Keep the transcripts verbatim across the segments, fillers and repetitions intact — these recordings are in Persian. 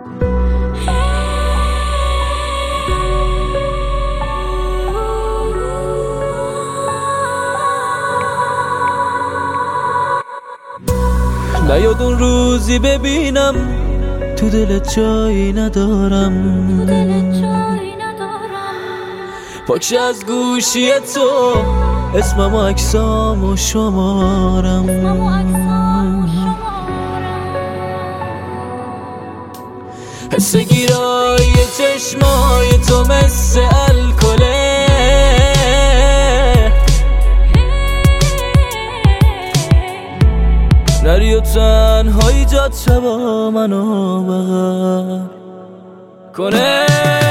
نیاد اون روزی ببینم تو دلت جایی ندارم، پاکش از گوشی تو اسمم و عکسام و شمارم. حس گیرای چشمای تو مثل الکله، نری و تنهایی جاد شبا منو بغل کنه.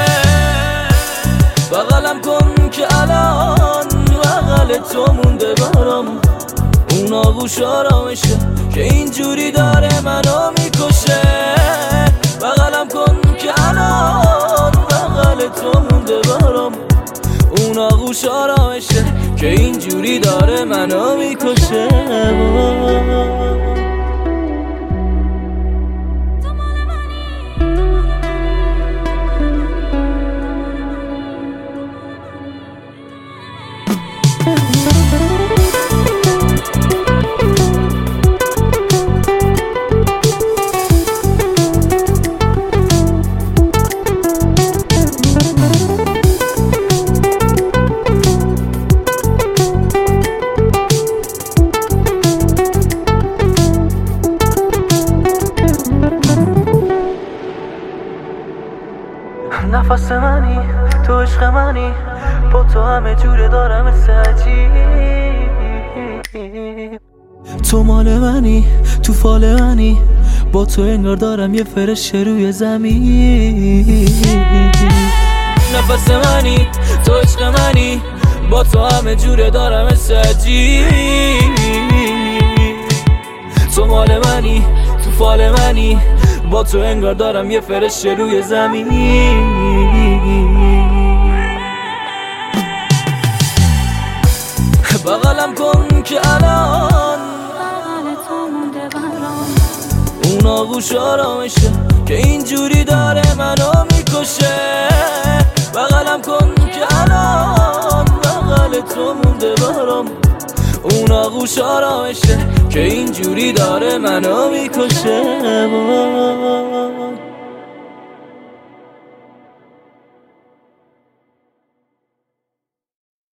بغلم کن که الان بغل تو مونده برام اون آغوش آرامشه که اینجوری داره منو میکشه. بغلم کن که الان بغل تو مونده برام اون آغوش آرامشه که اینجوری داره منو میکشه. نفس منی تو عشق منی، با تو همه جوره دارم مثل عجیب. تو مال منی تو فال منی، با تو انگار دارم یه فرشته روی زمین. نفس منی تو عشق منی، با تو همه جوره دارم مثل عجیب. تو مال منی تو فال منی، با تو انگار دارم یه فرشته روی زمین. بغلم کن که الان بغل تو مونده برام اون آغوش آرامشه که اینجوری داره منو میکشه. بغلم کن که الان بغل تو مونده برام اون آغوش آرامشه که اینجوری داره منو میکشه.